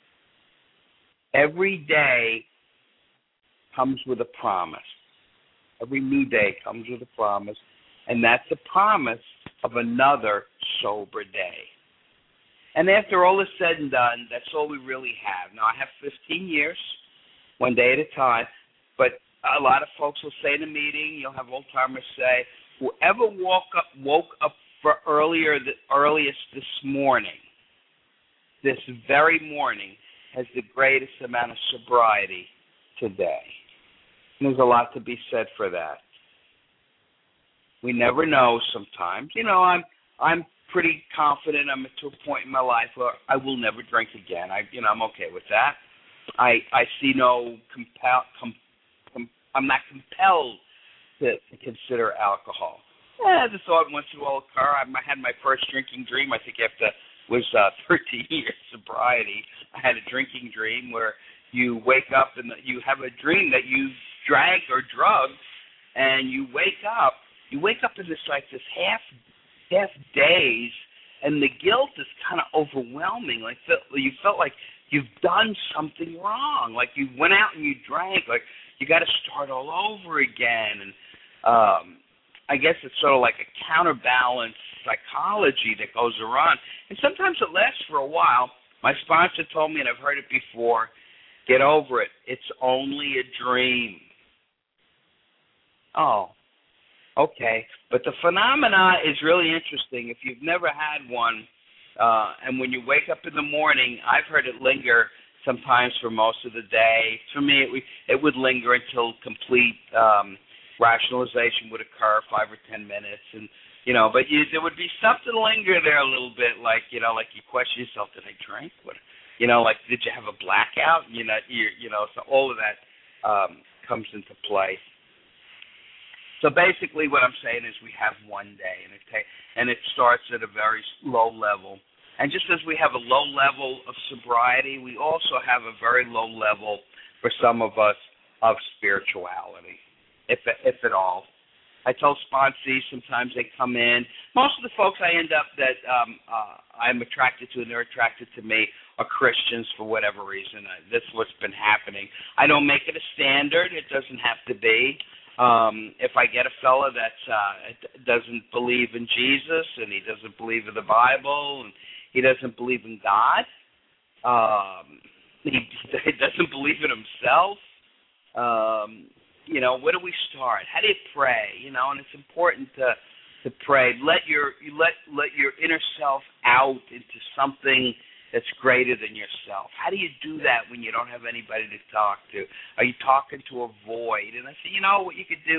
every day comes with a promise. Every new day comes with a promise, and that's the promise of another sober day. And after all is said and done, that's all we really have. Now, I have fifteen years, one day at a time, but a lot of folks will say in a meeting, you'll have old-timers say, whoever woke up, woke up for earlier, the earliest this morning, this very morning, has the greatest amount of sobriety today. And there's a lot to be said for that. We never know sometimes. You know, I'm I'm pretty confident I'm to a point in my life where I will never drink again. I, you know, I'm okay with that. I I see no compel. Com, com, I'm not compelled to, to consider alcohol. Yeah, the thought once in a while occur. I had my first drinking dream. I think after was uh, thirteen years sobriety. I had a drinking dream where you wake up and you have a dream that you drank or drugged, and you wake up. You wake up in this like this half half daze, and the guilt is kind of overwhelming. Like you felt like you've done something wrong. Like you went out and you drank. Like you got to start all over again. And um, I guess it's sort of like a counterbalance psychology that goes around. And sometimes it lasts for a while. My sponsor told me, and I've heard it before, get over it. It's only a dream. Oh, okay. But the phenomena is really interesting. If you've never had one, uh, and when you wake up in the morning, I've heard it linger sometimes for most of the day. For me, it, it would linger until complete um, rationalization would occur, five or ten minutes. And, you know, but you, there would be something linger there a little bit, like, you know, like you question yourself, did I drink? What, you know, like, did you have a blackout? You know, you, you know, so all of that um, comes into play. So basically what I'm saying is we have one day, and it ta- and it starts at a very low level. And just as we have a low level of sobriety, we also have a very low level, for some of us, of spirituality, if if at all. I tell sponsees sometimes they come in. Most of the folks I end up that um, uh, I'm attracted to and they're attracted to me are Christians for whatever reason. I, that's what's been happening. I don't make it a standard. It doesn't have to be. Um, if I get a fella that uh, doesn't believe in Jesus and he doesn't believe in the Bible and he doesn't believe in God, um, he, he doesn't believe in himself, um, you know, where do we start? How do you pray? You know, and it's important to to pray. Let your you let let your inner self out into something that's greater than yourself. How do you do that when you don't have anybody to talk to? Are you talking to a void? And I say, you know what you could do?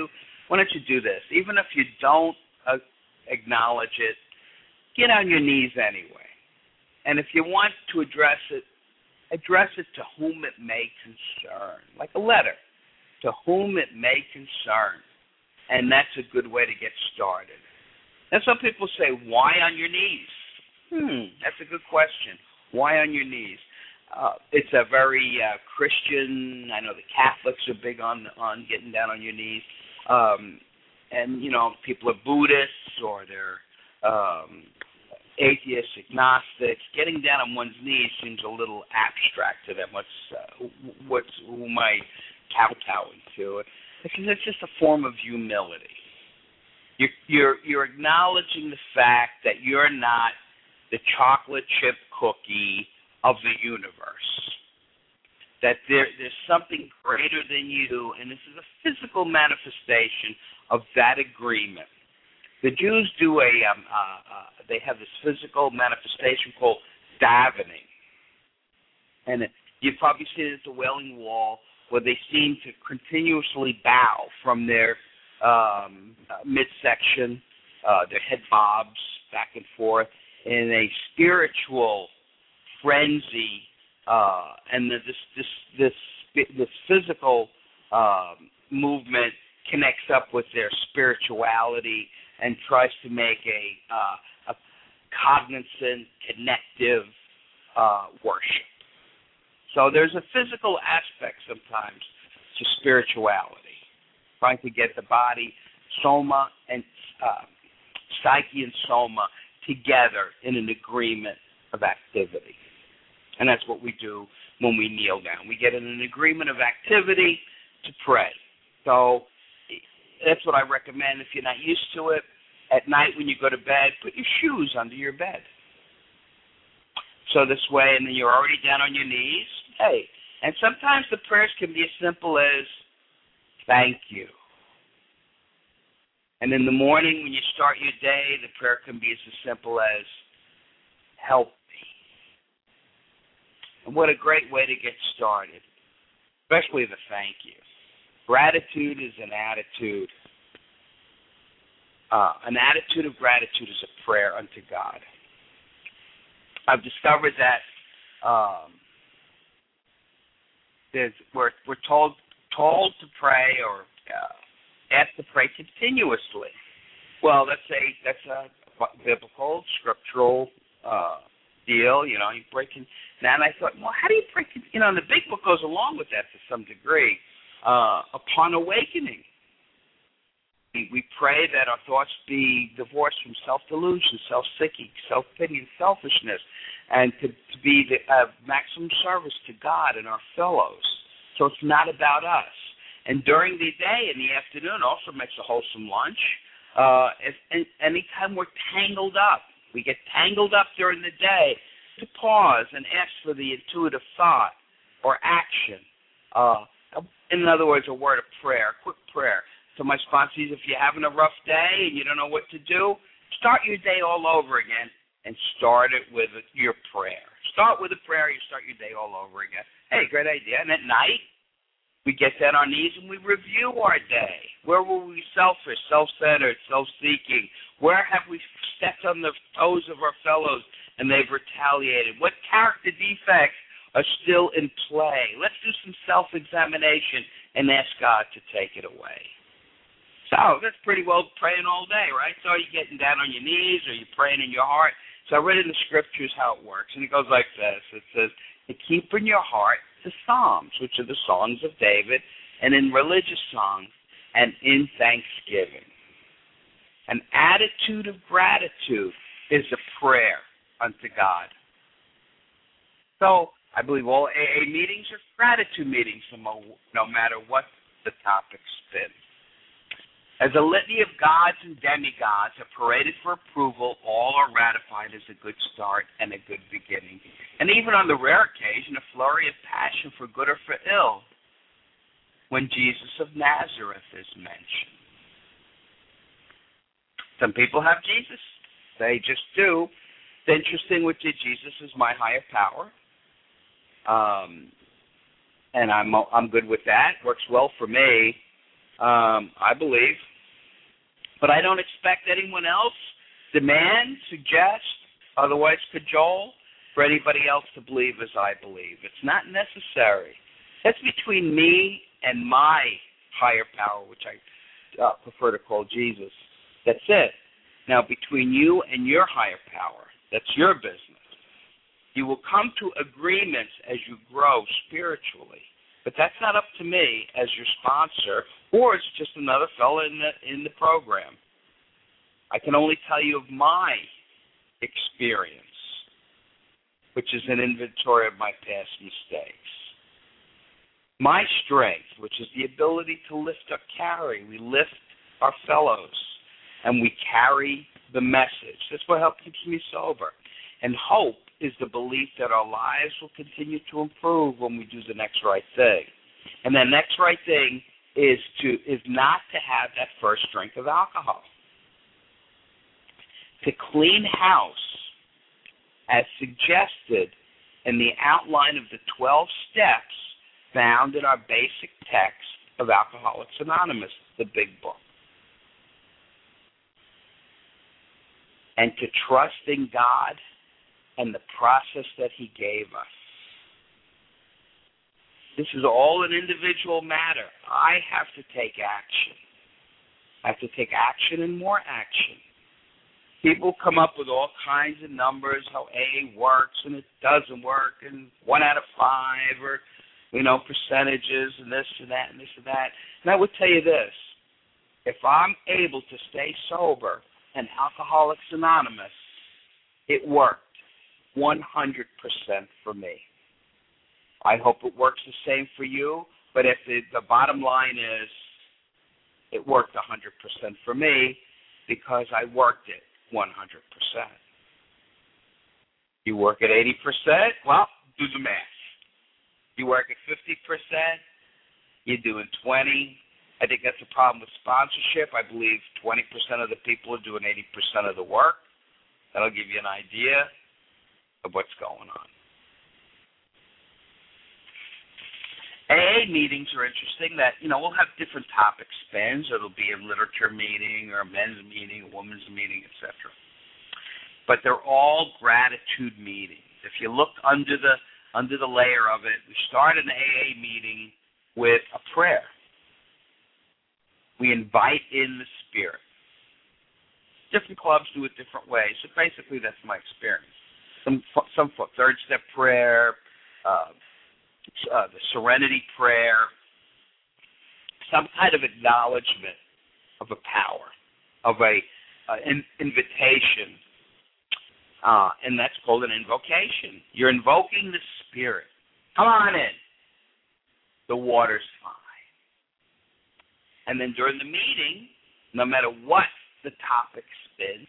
why don't you do this? Even if you don't uh, acknowledge it, get on your knees anyway. And if you want to address it, address it to whom it may concern, like a letter, to whom it may concern. And that's a good way to get started. And some people say, why on your knees? Hmm, that's a good question. Why on your knees? Uh, it's a very uh, Christian, I know the Catholics are big on on getting down on your knees. Um, and, you know, people are Buddhists or they're um, atheists, agnostics. Getting down on one's knees seems a little abstract to them. What's, uh, what's, who am I kowtowing to? Because it's just a form of humility. You're, you're, you're acknowledging the fact that you're not the chocolate chip cookie of the universe. That there, there's something greater than you, and this is a physical manifestation of that agreement. The Jews do a, um, uh, uh, they have this physical manifestation called davening. And it, you've probably seen it at the Wailing Wall, where they seem to continuously bow from their um, uh, midsection, uh, their head bobs back and forth in a spiritual frenzy, uh, and the, this this this this physical um, movement connects up with their spirituality and tries to make a uh, a cognizant, connective uh, worship. So there's a physical aspect sometimes to spirituality, trying to get the body, soma and uh, psyche and soma together in an agreement of activity. And that's what we do when we kneel down. We get in an agreement of activity to pray. So that's what I recommend if you're not used to it. At night when you go to bed, put your shoes under your bed. So this way, and then you're already down on your knees. Hey, and sometimes the prayers can be as simple as, thank you. And in the morning when you start your day, the prayer can be as simple as, help me. And what a great way to get started, especially the thank you. Gratitude is an attitude. Uh, an attitude of gratitude is a prayer unto God. I've discovered that um, there's, we're, we're told told to pray or uh, asked to pray continuously. Well, that's a that's a biblical, scriptural uh, deal. You know, you pray. Con- now, and I thought, well, how do you pray? Con- you know, and the big book goes along with that to some degree. Uh, upon awakening, we, we pray that our thoughts be divorced from self-delusion, self-seeking, self-pity, and selfishness, and to, to be the uh, maximum service to God and our fellows. So it's not about us. And during the day, in the afternoon, also makes a wholesome lunch. Uh, if, and anytime we're tangled up, we get tangled up during the day, to pause and ask for the intuitive thought or action. Uh, in other words, a word of prayer, a quick prayer. So my sponsors, if you're having a rough day and you don't know what to do, start your day all over again and start it with your prayer. Start with a prayer, you start your day all over again. Hey, great idea. And at night, we get down on our knees and we review our day. Where were we selfish, self-centered, self-seeking? Where have we stepped on the toes of our fellows and they've retaliated? What character defects are still in play? Let's do some self-examination and ask God to take it away. So that's pretty well praying all day, right? So you're getting down on your knees or you're praying in your heart. So I read in the scriptures how it works, and it goes like this. It says, to keep in your heart the Psalms, which are the songs of David, and in religious songs, and in thanksgiving. An attitude of gratitude is a prayer unto God. So I believe all A A meetings are gratitude meetings, no matter what the topic's been. As a litany of gods and demigods are paraded for approval, all are ratified as a good start and a good beginning. And even on the rare occasion, a flurry of passion for good or for ill, when Jesus of Nazareth is mentioned. Some people have Jesus. They just do. It's interesting with the Jesus is my higher power. Um, and I'm I'm good with that. Works well for me. Um, I believe But I don't expect anyone else demand, suggest, otherwise cajole for anybody else to believe as I believe. It's not necessary. That's between me and my higher power, which I uh, prefer to call Jesus. That's it. Now, between you and your higher power, that's your business. You will come to agreements as you grow spiritually. But that's not up to me as your sponsor, or it's just another fellow in the, in the program. I can only tell you of my experience, which is an inventory of my past mistakes. My strength, which is the ability to lift or carry. We lift our fellows, and we carry the message. That's what helps keeps me sober. And hope is the belief that our lives will continue to improve when we do the next right thing. And the next right thing is to is not to have that first drink of alcohol. To clean house, as suggested in the outline of the twelve steps found in our basic text of Alcoholics Anonymous, the big book. And to trust in God and the process that he gave us. This is all an individual matter. I have to take action. I have to take action and more action. People come up with all kinds of numbers, how A works and it doesn't work, and one out of five, or, you know, percentages, and this and that and this and that. And I would tell you this. If I'm able to stay sober and Alcoholics Anonymous, it worked one hundred percent for me. I hope it works the same for you, but if the, the bottom line is it worked one hundred percent for me because I worked it one hundred percent. You work at eighty percent, well, do the math. You work at fifty percent, you're doing twenty. I think that's a problem with sponsorship. I believe twenty percent of the people are doing eighty percent of the work. That'll give you an idea of what's going on. A A meetings are interesting that, you know, we'll have different topic spans. It'll be a literature meeting or a men's meeting, a women's meeting, et cetera. But they're all gratitude meetings. If you look under the under the layer of it, we start an A A meeting with a prayer. We invite in the spirit. Different clubs do it different ways. So basically that's my experience. Some, some third step prayer, uh, uh, the serenity prayer, some kind of acknowledgement of a power, of a uh, in, invitation, uh, and that's called an invocation. You're invoking the spirit. Come on in. The water's fine. And then during the meeting, no matter what the topic spins,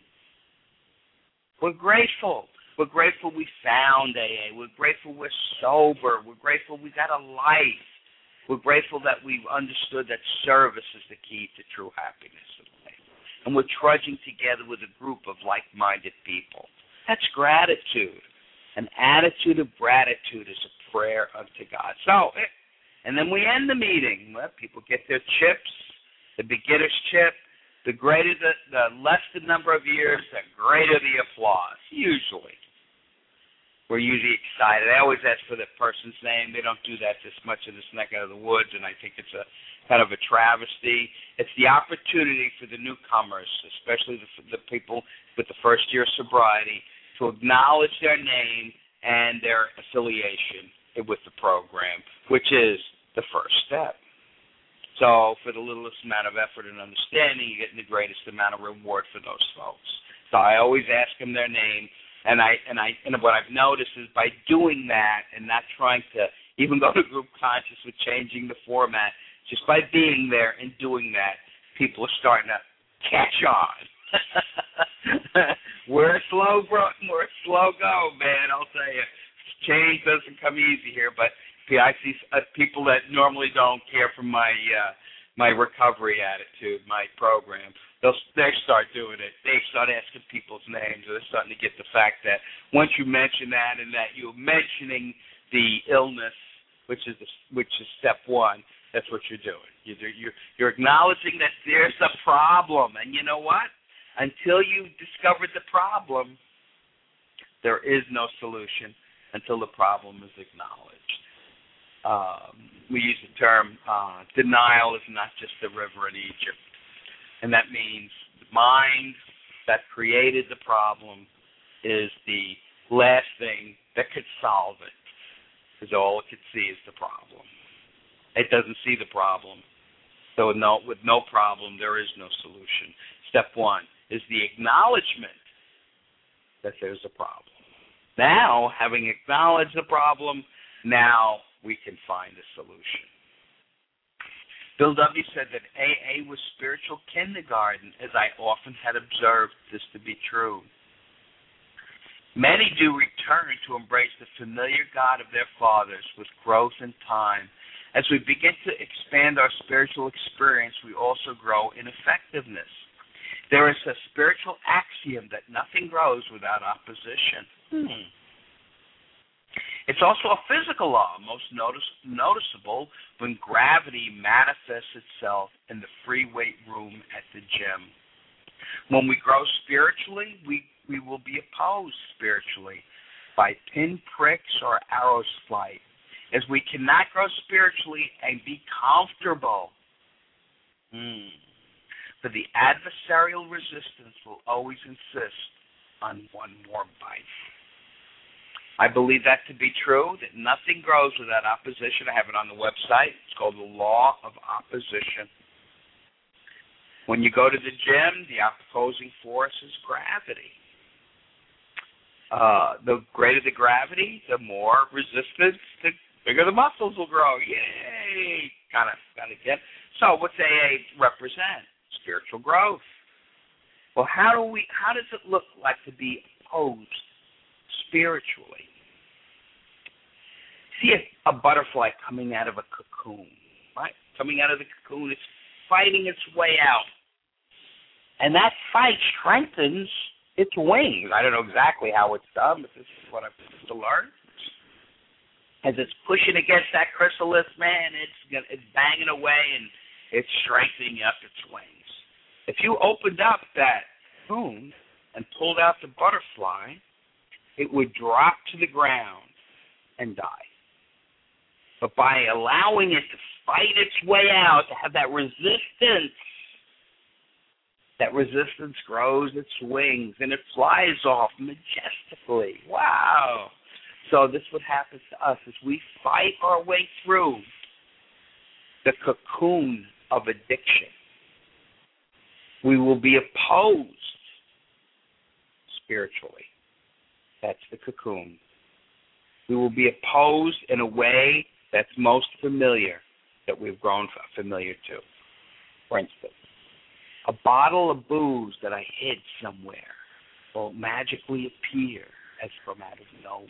we're grateful. We're grateful we found A A. We're grateful we're sober. We're grateful we got a life. We're grateful that we've understood that service is the key to true happiness in life. And we're trudging together with a group of like-minded people. That's gratitude. An attitude of gratitude is a prayer unto God. So, and then we end the meeting. Well, people get their chips, the beginner's chip. The greater the, the less the number of years, the greater the applause, usually. We're usually excited. I always ask for the person's name. They don't do that this much in this neck of the woods, and I think it's a kind of a travesty. It's the opportunity for the newcomers, especially the, the people with the first year of sobriety, to acknowledge their name and their affiliation with the program, which is the first step. So for the littlest amount of effort and understanding, you're getting the greatest amount of reward for those folks. So I always ask them their name, and I and I and what I've noticed is by doing that and not trying to even go to group conscious with changing the format, just by being there and doing that, people are starting to catch on. We're a slow, bro. We're a slow go, man. I'll tell you, change doesn't come easy here, but. I see uh, people that normally don't care for my uh, my recovery attitude, my program. They'll they start doing it. They start asking people's names. They're starting to get the fact that once you mention that and that you're mentioning the illness, which is the, which is step one, That's what you're doing. You're, you're, you're acknowledging that there's a problem. And you know what? Until you discovered the problem, there is no solution until the problem is acknowledged. Um, we use the term uh, denial is not just the river in Egypt. And that means the mind that created the problem is the last thing that could solve it, because all it could see is the problem. It doesn't see the problem. So no, with no problem, there is no solution. Step one is the acknowledgement that there's a problem. Now, having acknowledged the problem, now we can find a solution. Bill W. said that A A was spiritual kindergarten, as I often had observed this to be true. Many do return to embrace the familiar God of their fathers with growth in time. As we begin to expand our spiritual experience, we also grow in effectiveness. There is a spiritual axiom that nothing grows without opposition. Hmm. It's also a physical law, most notice, noticeable when gravity manifests itself in the free weight room at the gym. When we grow spiritually, we, we will be opposed spiritually by pinpricks or arrows flight, as we cannot grow spiritually and be comfortable. Hmm. For the adversarial resistance will always insist on one more bite. I believe that to be true, that nothing grows without opposition. I have it on the website. It's called the Law of Opposition. When you go to the gym, the opposing force is gravity. Uh, the greater the gravity, the more resistance, the bigger the muscles will grow. Yay! Kind of, kind of get. So what's A A represent? Spiritual growth. Well, how do we? How does it look like to be opposed spiritually? See a, a butterfly coming out of a cocoon, right? Coming out of the cocoon, it's fighting its way out. And that fight strengthens its wings. I don't know exactly how it's done, but this is what I've to learn. As it's pushing against that chrysalis, man, it's it's banging away and it's strengthening up its wings. If you opened up that cocoon and pulled out the butterfly, it would drop to the ground and die. But by allowing it to fight its way out, to have that resistance, that resistance grows its wings and it flies off majestically. Wow. So this is what happens to us as we fight our way through the cocoon of addiction. We will be opposed spiritually. That's the cocoon. We will be opposed in a way that's most familiar, that we've grown familiar to. For instance, a bottle of booze that I hid somewhere will magically appear as from out of nowhere.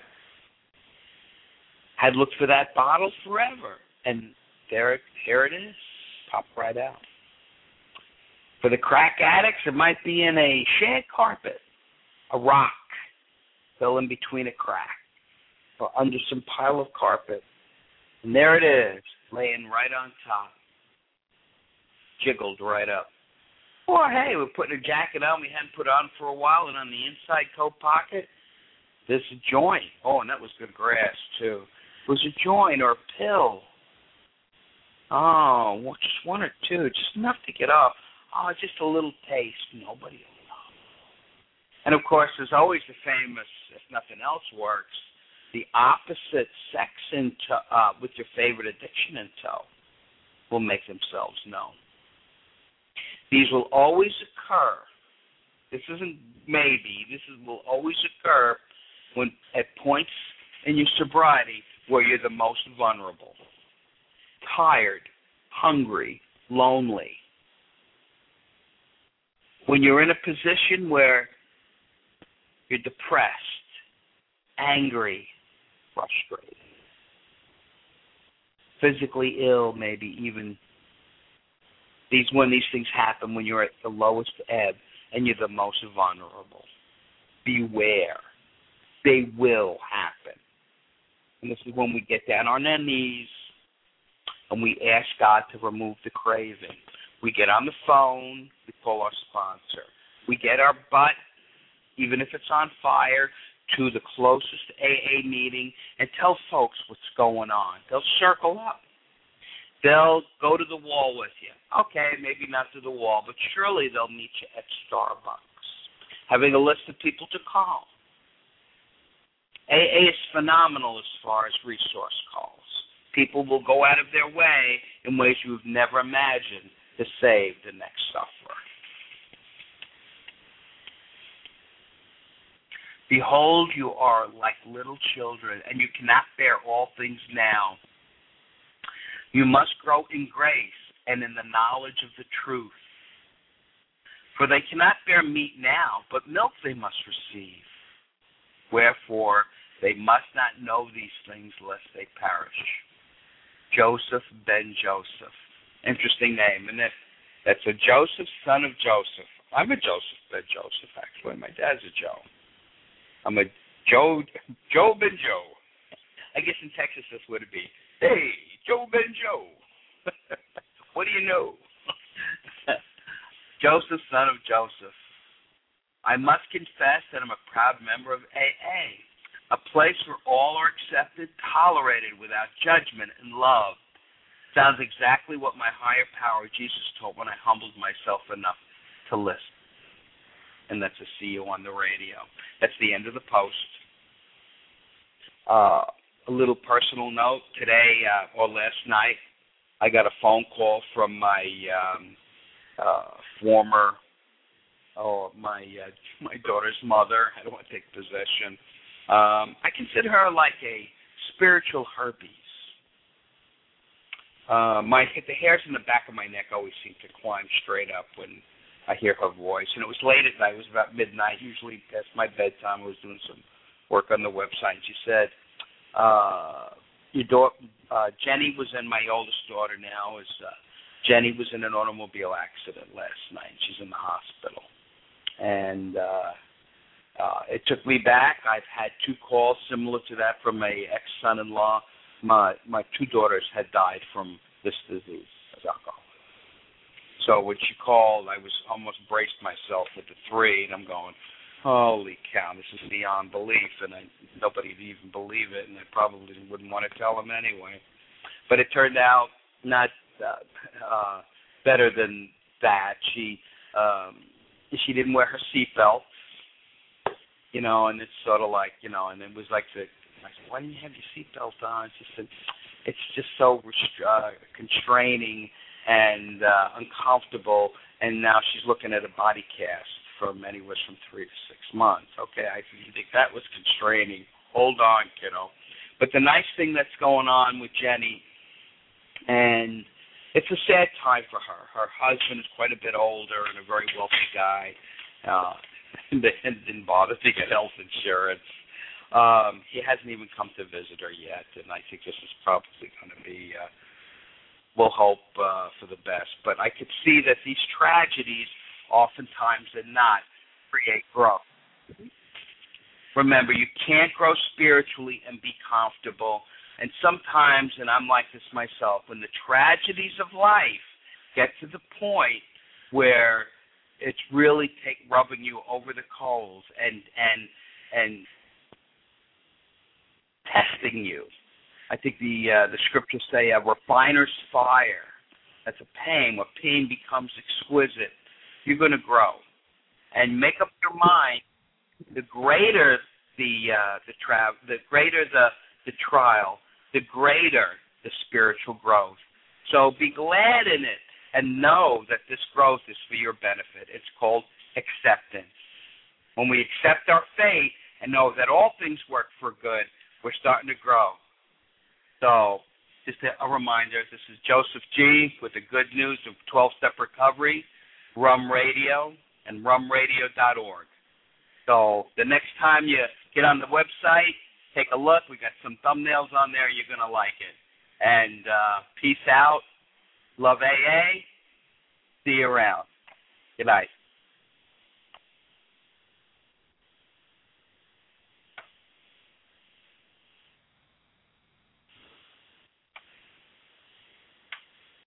I'd looked for that bottle forever, and there, here it is, popped right out. For the crack addicts, it might be in a shag carpet, a rock fell in between a crack, or under some pile of carpet, and there it is, laying right on top, jiggled right up. Or, hey, we're putting a jacket on we hadn't put on for a while, and on the inside coat pocket, there's a joint. Oh, and that was good grass, too. It was a joint or a pill. Oh, well, just one or two, just enough to get off. Oh, just a little taste. Nobody will know. And, of course, there's always the famous, if nothing else works, the opposite sex in tow, uh, with your favorite addiction in tow will make themselves known. These will always occur. This isn't maybe. This is, will always occur when at points in your sobriety where you're the most vulnerable. Tired, hungry, lonely. When you're in a position where you're depressed, angry, frustrated, physically ill, maybe even. These when these things happen, when you're at the lowest ebb and you're the most vulnerable. Beware. They will happen. And this is when we get down on our knees and we ask God to remove the craving. We get on the phone, we call our sponsor. We get our butt, even if it's on fire, to the closest A A meeting and tell folks what's going on. They'll circle up. They'll go to the wall with you. Okay, maybe not to the wall, but surely they'll meet you at Starbucks, having a list of people to call. A A is phenomenal as far as resource calls. People will go out of their way in ways you've never imagined to save the next sufferer. Behold, you are like little children, and you cannot bear all things now. You must grow in grace and in the knowledge of the truth. For they cannot bear meat now, but milk they must receive. Wherefore, they must not know these things lest they perish. Joseph ben Joseph. Interesting name, isn't it? That's a Joseph, son of Joseph. I'm a Joseph ben Joseph, actually. My dad's a Joe. I'm a Joe, Joe ben Joe. I guess in Texas this would be, hey, Joe ben Joe. What do you know? Joseph, son of Joseph. I must confess that I'm a proud member of A A, a place where all are accepted, tolerated without judgment and love. Sounds exactly what my higher power, Jesus, told when I humbled myself enough to listen. And that's a see you on the radio. That's the end of the post. Uh, a little personal note. Today, uh, or last night, I got a phone call from my um, uh, former, oh, my uh, my daughter's mother. I don't want to take possession. Um, I consider her like a spiritual herpes. Uh, my the hairs in the back of my neck always seem to climb straight up when I hear her voice. And it was late at night. It was about midnight. Usually past my bedtime. I was doing some work on the website. And she said, uh, your daughter, uh, Jenny was in, my oldest daughter now, is uh, Jenny was in an automobile accident last night. She's in the hospital. And uh, uh, it took me back. I've had two calls similar to that from my ex-son-in-law. My my two daughters had died from this disease, alcohol. So when she called, I was almost braced myself with the three, and I'm going, holy cow, this is beyond belief, and I, nobody would even believe it, and I probably wouldn't want to tell them anyway. But it turned out not uh, uh, better than that. She um, she didn't wear her seatbelt, you know, and it's sort of like, you know, and it was like the, I said, why didn't you have your seatbelt on? She said, it's just so uh, constraining and uh, uncomfortable, and now she's looking at a body cast from anywhere from three to six months. Okay, I think that was constraining. Hold on, kiddo. But the nice thing that's going on with Jenny, and it's a sad time for her. Her husband is quite a bit older and a very wealthy guy, uh, and didn't bother to get health insurance. Um, he hasn't even come to visit her yet, and I think this is probably going to be, uh, we'll hope uh, for the best. But I could see that these tragedies, oftentimes and not, create growth. Remember, you can't grow spiritually and be comfortable. And sometimes, and I'm like this myself, when the tragedies of life get to the point where it's really take rubbing you over the coals and and and testing you. I think the uh, the scriptures say a refiner's fire. That's a pain. Where pain becomes exquisite, you're going to grow, and make up your mind. The greater the uh, the tra- the greater the the trial, the greater the spiritual growth. So be glad in it and know that this growth is for your benefit. It's called acceptance. When we accept our fate and know that all things work for good, we're starting to grow. So just a, a reminder, this is Joseph G. with the good news of twelve-step recovery, Rum Radio, and rum radio dot org. So the next time you get on the website, take a look. We got some thumbnails on there. You're going to like it. And uh, peace out. Love A A. See you around. Good night.